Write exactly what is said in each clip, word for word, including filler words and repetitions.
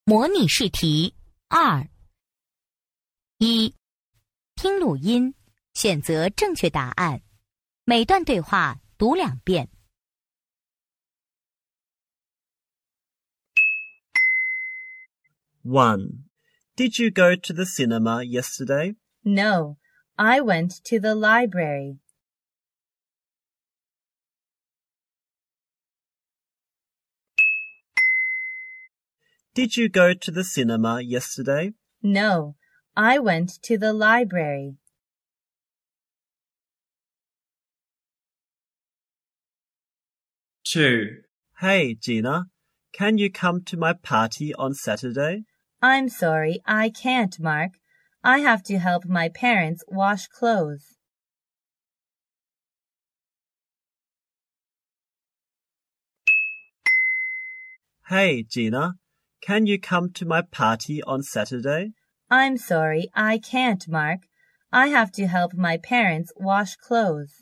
模拟试题二。一、听录音，选择正确答案，每段对话读两遍。 one. Did you go to the cinema yesterday? No, I went to the library. Did you go to the cinema yesterday? No, I went to the library. two. Hey, Gina, can you come to my party on Saturday? I'm sorry, I can't, Mark. I have to help my parents wash clothes. Hey, Gina, can you come to my party on Saturday? I'm sorry, I can't, Mark. I have to help my parents wash clothes.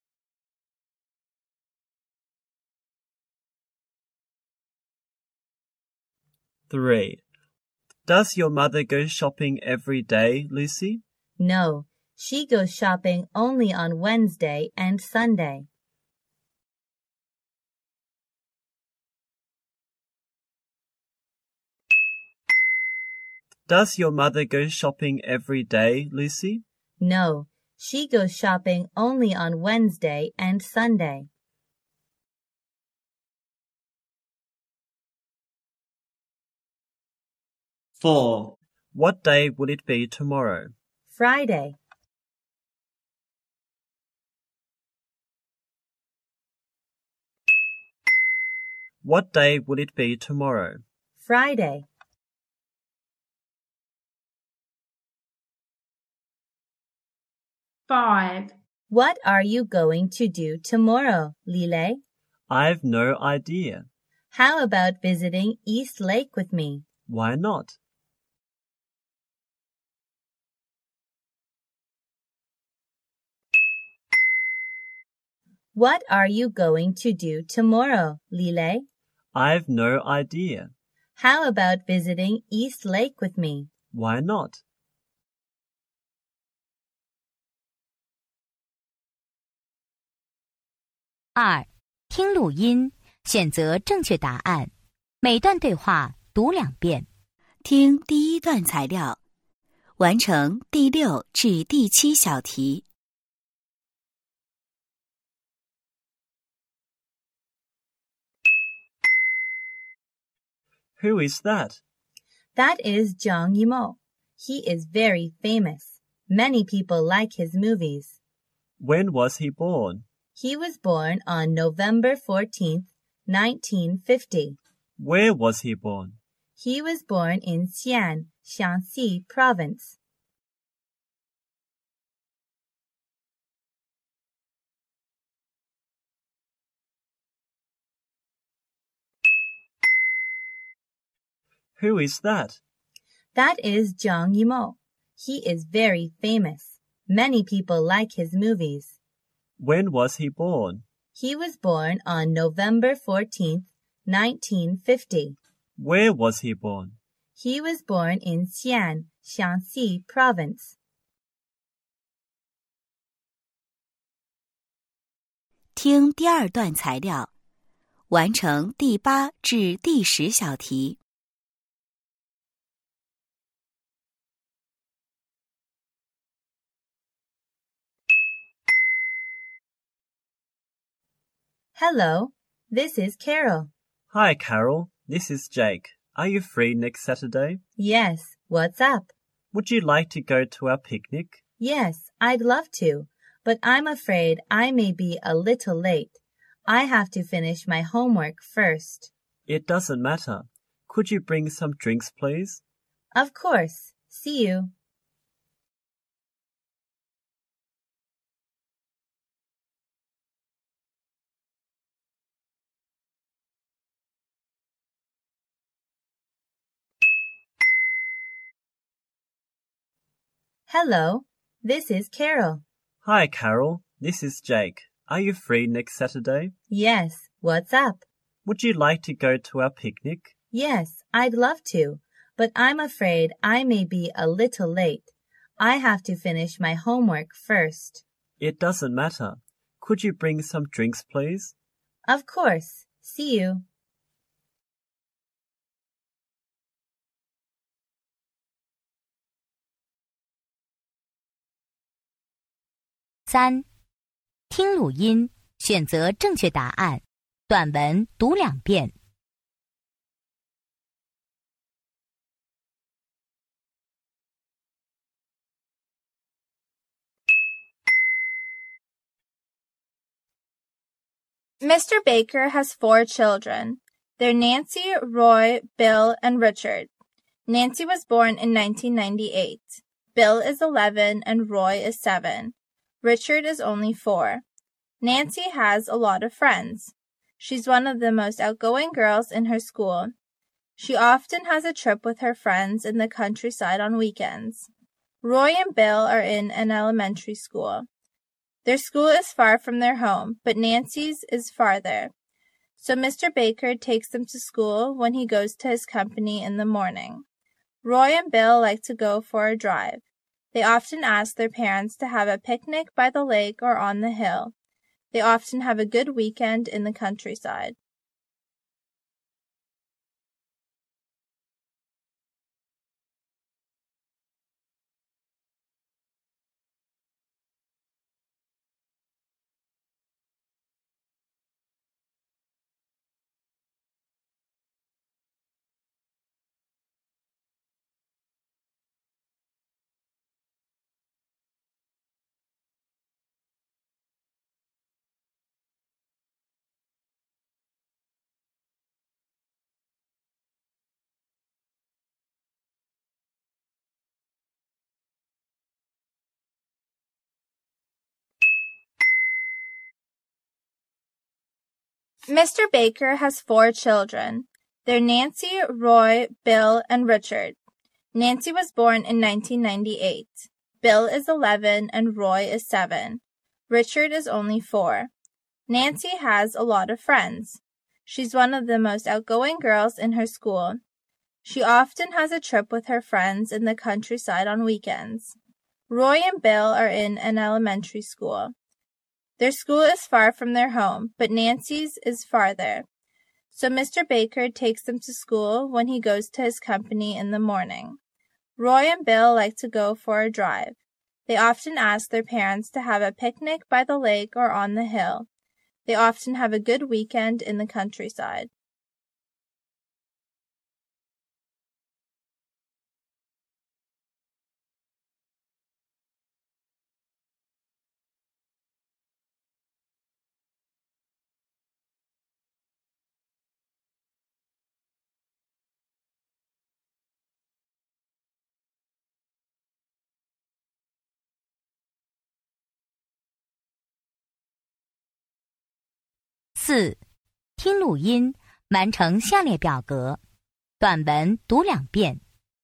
three. Does your mother go shopping every day, Lucy? No, she goes shopping only on Wednesday and Sunday. Does your mother go shopping every day, Lucy? No, she goes shopping only on Wednesday and Sunday. four. What day would it be tomorrow? Friday. What day would it be tomorrow? Friday. five. What are you going to do tomorrow, Lile? I've no idea. How about visiting East Lake with me? Why not? What are you going to do tomorrow, Lile? I've no idea. How about visiting East Lake with me? Why not? 二、听录音，选择正确答案，每段对话读两遍。 听第一段材料，完成第六至第七小题。 Who is that? That is Zhang Yimou. He is very famous. Many people like his movies. When was he born? He was born on November fourteenth, nineteen fifty. Where was he born? He was born in Xi'an, Shaanxi Province. Who is that? That is Zhang Yimou. He is very famous. Many people like his movies. When was he born? He was born on November fourteenth, nineteen fifty. Where was he born? He was born in Xi'an, Shaanxi Province. 听第二段材料，完成第八至第十小题。 Hello, this is Carol. Hi, Carol. This is Jake. Are you free next Saturday? Yes, what's up? Would you like to go to our picnic? Yes, I'd love to, but I'm afraid I may be a little late. I have to finish my homework first. It doesn't matter. Could you bring some drinks, please? Of course. See you. Hello, this is Carol. Hi, Carol. This is Jake. Are you free next Saturday? Yes, what's up? Would you like to go to our picnic? Yes, I'd love to, but I'm afraid I may be a little late. I have to finish my homework first. It doesn't matter. Could you bring some drinks, please? Of course. See you. 三、听录音，选择正确答案。短文读两遍。 Mister Baker has four children. They're Nancy, Roy, Bill, and Richard. Nancy was born in nineteen ninety-eight. Bill is eleven and Roy is seven. Richard is only four. Nancy has a lot of friends. She's one of the most outgoing girls in her school. She often has a trip with her friends in the countryside on weekends. Roy and Bill are in an elementary school. Their school is far from their home, but Nancy's is farther. So Mister Baker takes them to school when he goes to his company in the morning. Roy and Bill like to go for a drive. They often ask their parents to have a picnic by the lake or on the hill. They often have a good weekend in the countryside. Mister Baker has four children. They're Nancy, Roy, Bill, and Richard. Nancy was born in nineteen ninety-eight. Bill is eleven and Roy is seven. Richard is only four. Nancy has a lot of friends. She's one of the most outgoing girls in her school. She often has a trip with her friends in the countryside on weekends. Roy and Bill are in an elementary school. Their school is far from their home, but Nancy's is farther. So Mister Baker takes them to school when he goes to his company in the morning. Roy and Bill like to go for a drive. They often ask their parents to have a picnic by the lake or on the hill. They often have a good weekend in the countryside. 四、听录音，完成下列表格。短文读两遍。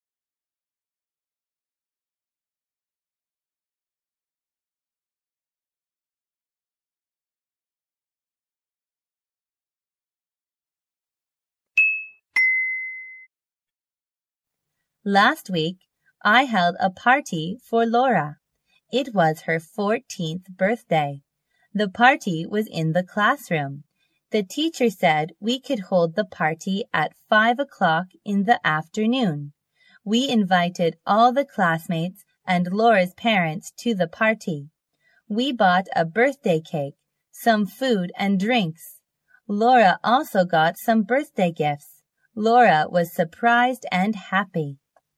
Last week, I held a party for Laura. It was her fourteenth birthday. The party was in the classroom. The teacher said we could hold the party at five o'clock in the afternoon. We invited all the classmates and Laura's parents to the party. We bought a birthday cake, some food and drinks. Laura was surprised and happy. 四、 Laura also got some birthday gifts. Laura was surprised and happy.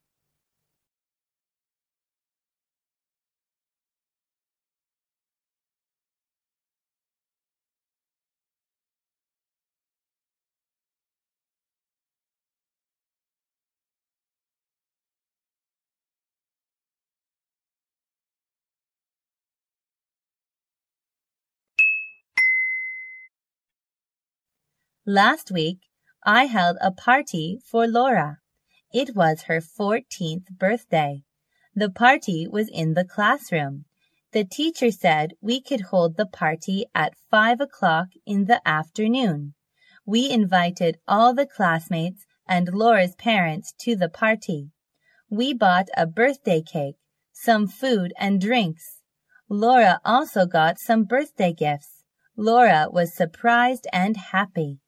Last week, I held a party for Laura. It was her fourteenth birthday. The party was in the classroom. The teacher said we could hold the party at five o'clock in the afternoon. We invited all the classmates and Laura's parents to the party. We bought a birthday cake, some food and drinks. Laura also got some birthday gifts. Laura was surprised and happy.